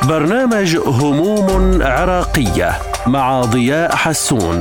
برنامج هموم عراقية مع ضياء حسون.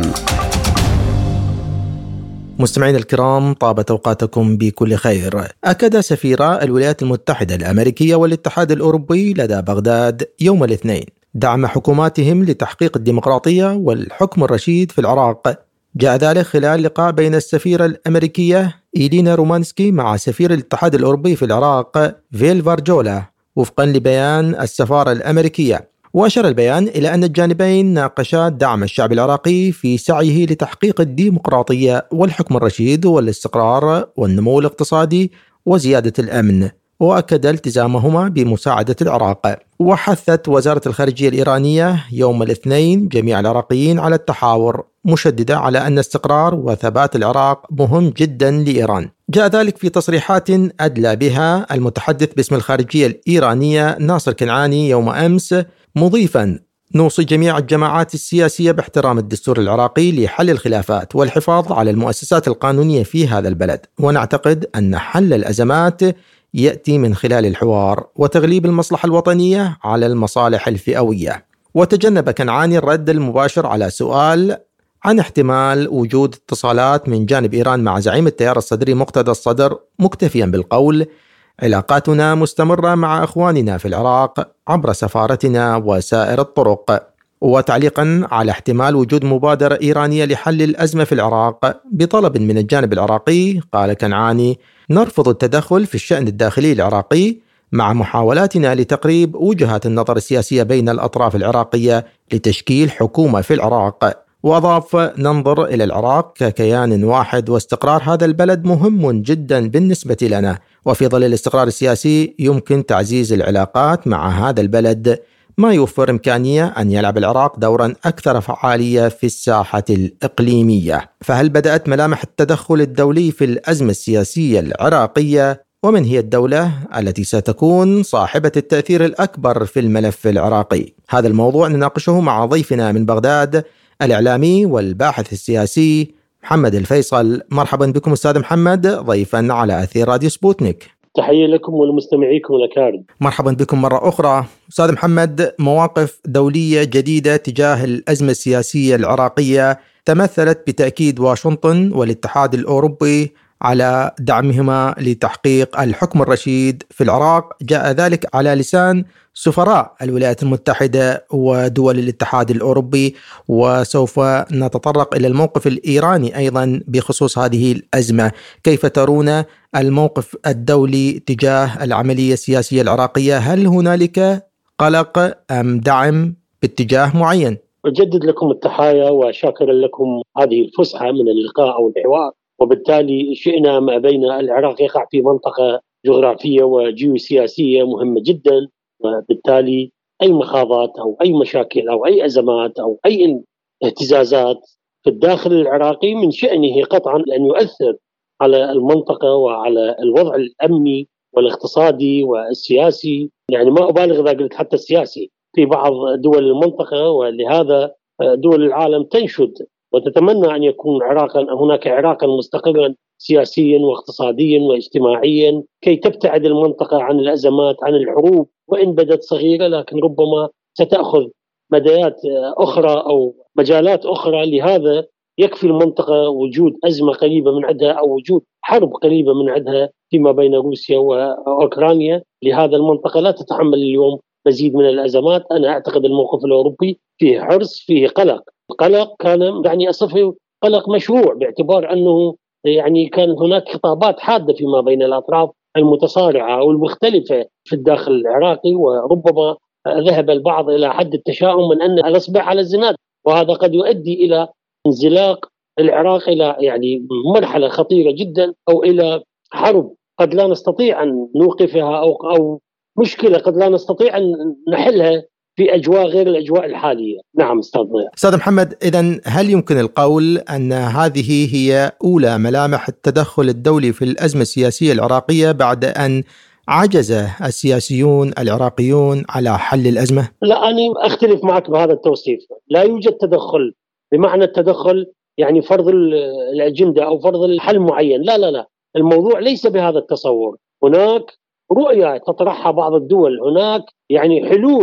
مستمعين الكرام، طابت أوقاتكم بكل خير. أكد سفيرا الولايات المتحدة الأمريكية والاتحاد الأوروبي لدى بغداد يوم الاثنين دعم حكوماتهم لتحقيق الديمقراطية والحكم الرشيد في العراق. جاء ذلك خلال لقاء بين السفيرة الأمريكية إيلينا رومانسكي مع سفير الاتحاد الأوروبي في العراق فيل فارجولا، وفقا لبيان السفارة الأمريكية. وأشار البيان إلى أن الجانبين ناقشا دعم الشعب العراقي في سعيه لتحقيق الديمقراطية والحكم الرشيد والاستقرار والنمو الاقتصادي وزيادة الأمن، وأكد التزامهما بمساعدة العراق. وحثت وزارة الخارجية الإيرانية يوم الاثنين جميع العراقيين على التحاور، مشددة على أن استقرار وثبات العراق مهم جدا لإيران. جاء ذلك في تصريحات أدلى بها المتحدث باسم الخارجية الإيرانية ناصر كنعاني يوم أمس، مضيفا: نوصي جميع الجماعات السياسية باحترام الدستور العراقي لحل الخلافات والحفاظ على المؤسسات القانونية في هذا البلد، ونعتقد أن حل الأزمات يأتي من خلال الحوار وتغليب المصلحة الوطنية على المصالح الفئوية. وتجنب كنعاني الرد المباشر على سؤال عن احتمال وجود اتصالات من جانب إيران مع زعيم التيار الصدري مقتدى الصدر، مكتفيا بالقول: علاقاتنا مستمرة مع أخواننا في العراق عبر سفارتنا وسائر الطرق. وتعليقا على احتمال وجود مبادرة إيرانية لحل الأزمة في العراق بطلب من الجانب العراقي، قال كنعاني: نرفض التدخل في الشأن الداخلي العراقي مع محاولاتنا لتقريب وجهات النظر السياسية بين الأطراف العراقية لتشكيل حكومة في العراق. وأضاف: ننظر إلى العراق ككيان واحد، واستقرار هذا البلد مهم جدا بالنسبة لنا، وفي ظل الاستقرار السياسي يمكن تعزيز العلاقات مع هذا البلد، ما يوفر إمكانية أن يلعب العراق دورا أكثر فعالية في الساحة الإقليمية. فهل بدأت ملامح التدخل الدولي في الأزمة السياسية العراقية؟ ومن هي الدولة التي ستكون صاحبة التأثير الأكبر في الملف العراقي؟ هذا الموضوع نناقشه مع ضيفنا من بغداد، الإعلامي والباحث السياسي محمد الفيصل. مرحبا بكم أستاذ محمد، ضيفا على أثير راديو سبوتنيك. تحية لكم ولمستمعيكم الأكارم. مرحبا بكم مرة أخرى. أستاذ محمد، مواقف دولية جديدة تجاه الأزمة السياسية العراقية تمثلت بتأكيد واشنطن والاتحاد الأوروبي على دعمهما لتحقيق الحكم الرشيد في العراق. جاء ذلك على لسان سفراء الولايات المتحدة ودول الاتحاد الأوروبي، وسوف نتطرق إلى الموقف الإيراني أيضا بخصوص هذه الأزمة. كيف ترون الموقف الدولي تجاه العملية السياسية العراقية؟ هل هنالك قلق أم دعم باتجاه معين؟ أجدد لكم التحايا وشاكرا لكم هذه الفسحة من اللقاء أو الحوار، وبالتالي شئنا ما بين العراق يقع في منطقة جغرافية وجيوسياسية مهمة جدا، وبالتالي أي مخاضات أو أي مشاكل أو أي أزمات أو أي اهتزازات في الداخل العراقي من شأنه قطعا أن يؤثر على المنطقة وعلى الوضع الأمني والاقتصادي والسياسي. يعني ما أبالغ إذا قلت حتى السياسي في بعض دول المنطقة، ولهذا دول العالم تنشد وتتمنى أن يكون هناك عراقا مستقرا سياسيا واقتصاديا واجتماعيا، كي تبتعد المنطقة عن الأزمات، عن الحروب، وإن بدت صغيرة لكن ربما ستأخذ مدايات أخرى أو مجالات أخرى. لهذا يكفي المنطقة وجود أزمة قريبة من عندها أو وجود حرب قريبة من عندها فيما بين روسيا وأوكرانيا. لهذا المنطقة لا تتحمل اليوم مزيد من الأزمات. أنا أعتقد الموقف الأوروبي فيه حرص، فيه قلق كان يعني أصفه قلق مشروع، باعتبار أنه يعني كان هناك خطابات حادة فيما بين الأطراف المتصارعة أو المختلفة في الداخل العراقي، وربما ذهب البعض إلى حد التشاؤم من أن الأصبع على الزناد، وهذا قد يؤدي إلى انزلاق العراق إلى يعني مرحلة خطيرة جدا، أو إلى حرب قد لا نستطيع أن نوقفها أو مشكلة قد لا نستطيع أن نحلها في أجواء غير الأجواء الحالية. نعم أستاذ محمد، إذن هل يمكن القول أن هذه هي أولى ملامح التدخل الدولي في الأزمة السياسية العراقية بعد أن عجز السياسيون العراقيون على حل الأزمة؟ لا، أنا أختلف معك بهذا التوصيف. لا يوجد تدخل بمعنى التدخل يعني فرض الأجندة أو فرض الحل معين. لا لا لا، الموضوع ليس بهذا التصور. هناك رؤية تطرحها بعض الدول، هناك يعني حلول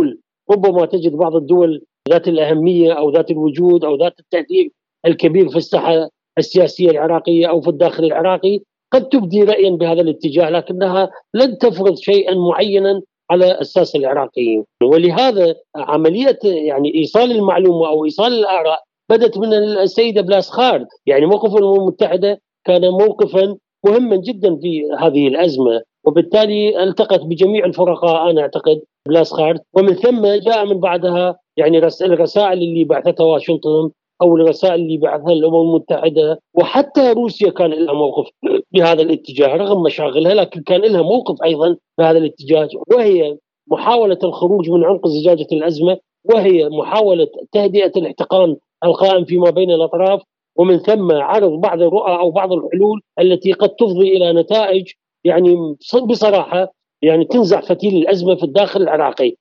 ربما تجد بعض الدول ذات الأهمية أو ذات الوجود أو ذات التأثير الكبير في الساحة السياسية العراقية أو في الداخل العراقي قد تبدي رأيا بهذا الاتجاه، لكنها لن تفرض شيئا معينا على الساسة العراقيين. ولهذا عملية يعني إيصال المعلومة أو إيصال الآراء بدت من السيدة بلاسخار. يعني موقف الأمم المتحدة كان موقفا مهما جدا في هذه الأزمة، وبالتالي التقت بجميع الفرقاء أنا أعتقد بلاسخار، ومن ثم جاء من بعدها يعني الرسائل اللي بعثتها واشنطن أو الرسائل اللي بعثها الأمم المتحدة، وحتى روسيا كان لها موقف بهذا الاتجاه رغم مشاغلها، لكن كان لها موقف أيضا بهذا الاتجاه، وهي محاولة الخروج من عمق زجاجة الأزمة، وهي محاولة تهدئة الاحتقان القائم فيما بين الأطراف، ومن ثم عرض بعض الرؤى أو بعض الحلول التي قد تفضي إلى نتائج يعني بصراحة يعني تنزع فتيل الأزمة في الداخل العراقي.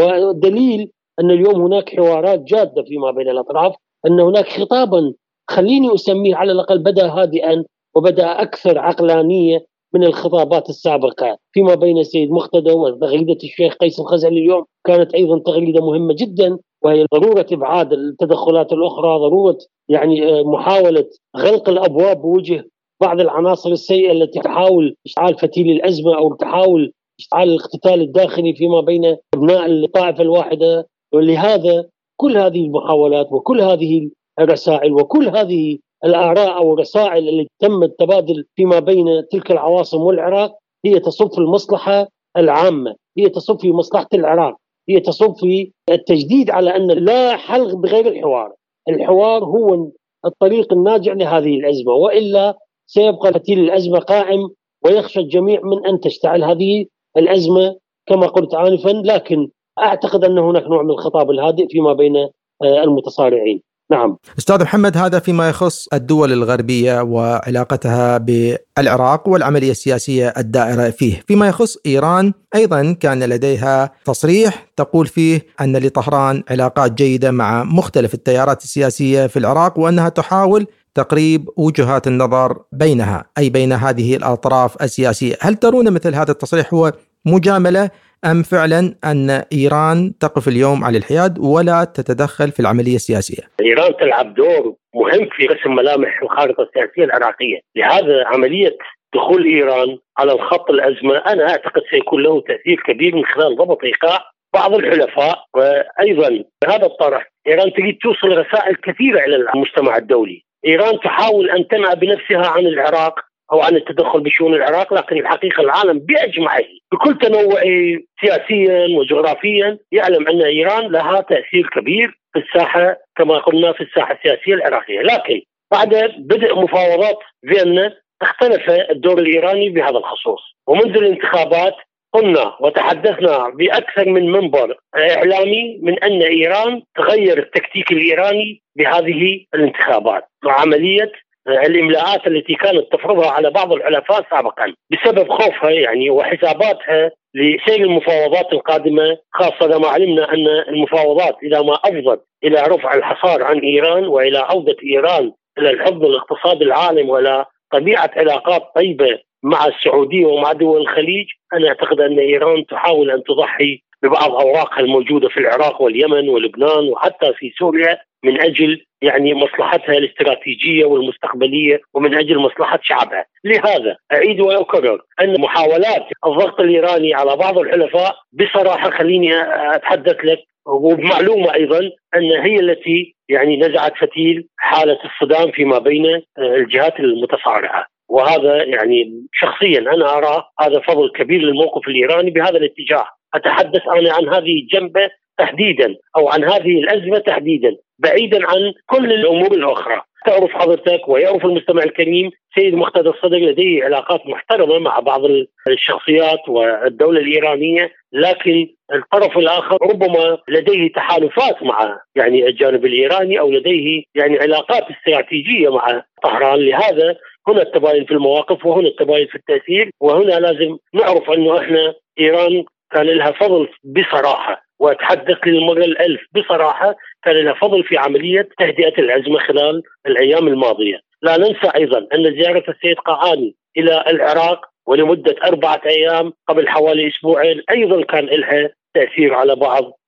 والدليل أن اليوم هناك حوارات جادة فيما بين الأطراف، أن هناك خطابا خليني أسميه على الأقل بدأ هادئا وبدأ أكثر عقلانية من الخطابات السابقة فيما بين السيد مقتدى وتغريدة الشيخ قيس الخزعلي اليوم كانت أيضا تغريدة مهمة جدا، وهي ضرورة إبعاد التدخلات الأخرى، ضرورة يعني محاولة غلق الأبواب بوجه بعض العناصر السيئة التي تحاول إشعال فتيل الأزمة أو تحاول إشعال الاقتتال الداخلي فيما بين أبناء الطائفة الواحدة. ولهذا كل هذه المحاولات وكل هذه الرسائل وكل هذه الآراء أو الرسائل التي تم التبادل فيما بين تلك العواصم والعراق هي تصب في المصلحة العامة، هي تصب في مصلحة العراق، هي تصب في التجديد على أن لا حل بغير الحوار. الحوار هو الطريق الناجع لهذه الأزمة، وإلا سيبقى فتيل الأزمة قائم ويخشى الجميع من أن تشتعل هذه الأزمة كما قلت آنفا. لكن أعتقد أن هناك نوع من الخطاب الهادئ فيما بين المتصارعين. نعم أستاذ محمد، هذا فيما يخص الدول الغربية وعلاقتها بالعراق والعملية السياسية الدائرة فيه. فيما يخص إيران أيضا كان لديها تصريح تقول فيه أن لطهران علاقات جيدة مع مختلف التيارات السياسية في العراق، وأنها تحاول تقريب وجهات النظر بينها أي بين هذه الأطراف السياسية. هل ترون مثل هذا التصريح هو مجاملة أم فعلا أن إيران تقف اليوم على الحياد ولا تتدخل في العملية السياسية؟ إيران تلعب دور مهم في رسم ملامح الخارطة السياسية العراقية، لهذا عملية دخول إيران على الخط الأزمة أنا أعتقد سيكون له تأثير كبير من خلال ضبط إيقاع بعض الحلفاء. وأيضا بهذا الطرح إيران تريد توصل رسائل كثيرة إلى المجتمع الدولي. إيران تحاول أن تنأى بنفسها عن العراق أو عن التدخل بشؤون العراق، لكن الحقيقة العالم بأجمعه بكل تنوعه سياسيا وجغرافيا يعلم أن إيران لها تأثير كبير في الساحة كما قلنا في الساحة السياسية العراقية. لكن بعد بدء مفاوضات فيينا اختلف الدور الإيراني بهذا الخصوص، ومنذ الانتخابات قلنا وتحدثنا بأكثر من منبر إعلامي من أن إيران تغير التكتيك الإيراني بهذه الانتخابات، وعملية الإملاءات التي كانت تفرضها على بعض الحلفاء سابقا بسبب خوفها يعني وحساباتها لسير المفاوضات القادمة، خاصة لما علمنا أن المفاوضات إذا ما أفضت إلى رفع الحصار عن إيران وإلى عودة إيران إلى الحضن الاقتصادي العالم ولا طبيعة علاقات طيبة مع السعودية ومع دول الخليج، أنا أعتقد أن إيران تحاول أن تضحي ببعض أوراقها الموجودة في العراق واليمن ولبنان وحتى في سوريا من أجل يعني مصلحتها الاستراتيجية والمستقبلية ومن أجل مصلحة شعبها. لهذا أعيد وأكرر أن محاولات الضغط الإيراني على بعض الحلفاء بصراحة خليني أتحدث لك وبمعلومة أيضا أن هي التي يعني نزعت فتيل حالة الصدام فيما بين الجهات المتصارعة، وهذا يعني شخصيا أنا أرى هذا فضل كبير للموقف الإيراني بهذا الاتجاه. أتحدث أنا عن هذه الجنبة تحديدا أو عن هذه الأزمة تحديدا بعيدا عن كل الأمور الأخرى. تعرف حضرتك ويعرف المستمع الكريم سيد مقتدى الصدر لديه علاقات محترمة مع بعض الشخصيات والدولة الإيرانية، لكن الطرف الآخر ربما لديه تحالفات مع يعني الجانب الإيراني أو لديه يعني علاقات استراتيجية مع طهران. لهذا هنا التباين في المواقف وهنا التباين في التأثير، وهنا لازم نعرف أنه إحنا إيران كان لها فضل بصراحة، وأتحدث للمرة الألف بصراحة كان لها فضل في عملية تهدئة الأزمة خلال الأيام الماضية. لا ننسى أيضا أن زيارة السيد قعاني إلى العراق ولمدة 4 أيام قبل حوالي أسبوعين أيضا كان لها تأثير على بعض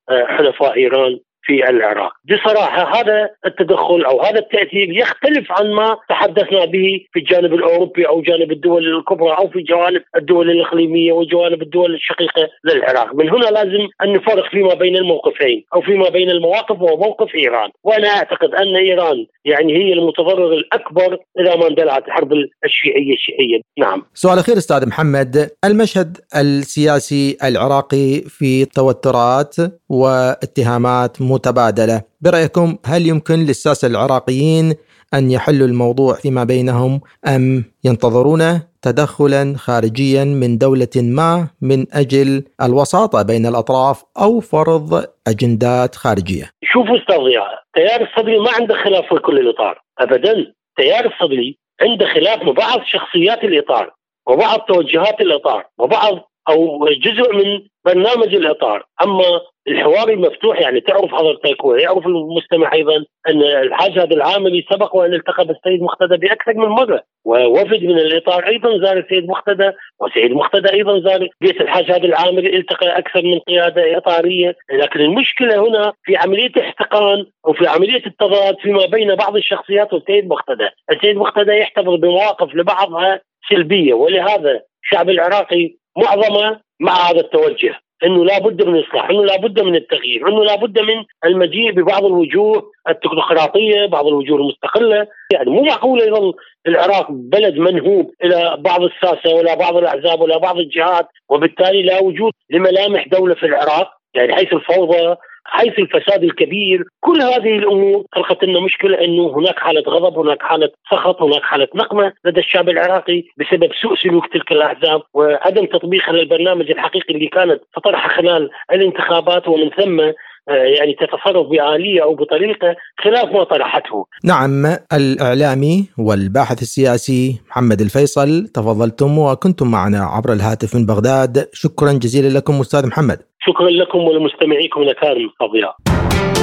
حلفاء إيران في العراق. بصراحة هذا التدخل أو هذا التأثير يختلف عن ما تحدثنا به في الجانب الأوروبي أو جانب الدول الكبرى أو في جوانب الدول الإقليمية وجوانب الدول الشقيقة للعراق. من هنا لازم أن نفرق فيما بين الموقفين أو فيما بين المواقف وموقف إيران. وأنا أعتقد أن إيران يعني هي المتضرر الأكبر إذا ما اندلعت الحرب الشيعية. نعم. سؤال أخير أستاذ محمد، المشهد السياسي العراقي في توترات واتهامات متبادلة، برأيكم هل يمكن للساسة العراقيين أن يحلوا الموضوع فيما بينهم أم ينتظرون تدخلا خارجيا من دولة ما من أجل الوساطة بين الأطراف أو فرض أجندات خارجية؟ شوفوا أستاذ ضياء، تيار الصدري ما عنده خلاف في كل الإطار أبدا. تيار الصدري عنده خلاف مع بعض شخصيات الإطار وبعض توجهات الإطار وبعض أو جزء من برنامج الإطار. أما الحوار المفتوح يعني تعرف حضرتك ويعرف المستمع أيضا أن الحاج هذا العاملي سبق وأن التقى بالسيد مقتدى بأكثر من مرة، ووفد من الإطار أيضا زار السيد مقتدى، وسيد مقتدى أيضا زار بيت الحاج هذا العاملي، التقى أكثر من قيادة إطارية. لكن المشكلة هنا في عملية احتقان أو في عملية التضاد فيما بين بعض الشخصيات والسيد مقتدى. السيد مقتدى يحتفظ بمواقف لبعضها سلبية، ولهذا الشعب العراقي معظمه مع هذا التوجه انه لا بد من الاصلاح، انه لا بد من التغيير، انه لا بد من المجيء ببعض الوجوه التكنوقراطيه، بعض الوجوه المستقله. يعني مو معقول يظل العراق بلد منهوب الى بعض الساسه ولا بعض الاحزاب ولا بعض الجهات، وبالتالي لا وجود لملامح دوله في العراق، يعني حيث الفوضى، حيث الفساد الكبير. كل هذه الأمور خلقت لنا مشكلة أنه هناك حالة غضب، هناك حالة سخط، هناك حالة نقمة لدى الشعب العراقي بسبب سوء سلوك تلك الأحزاب وعدم تطبيقها للبرنامج الحقيقي اللي كانت تطرحه خلال الانتخابات، ومن ثم يعني تتصرف بآلية أو بطريقة خلاف ما طرحته. نعم. الإعلامي والباحث السياسي محمد الفيصل، تفضلتم وكنتم معنا عبر الهاتف من بغداد. شكرا جزيلا لكم أستاذ محمد. شكرا لكم ولمستمعيكم الأكارم.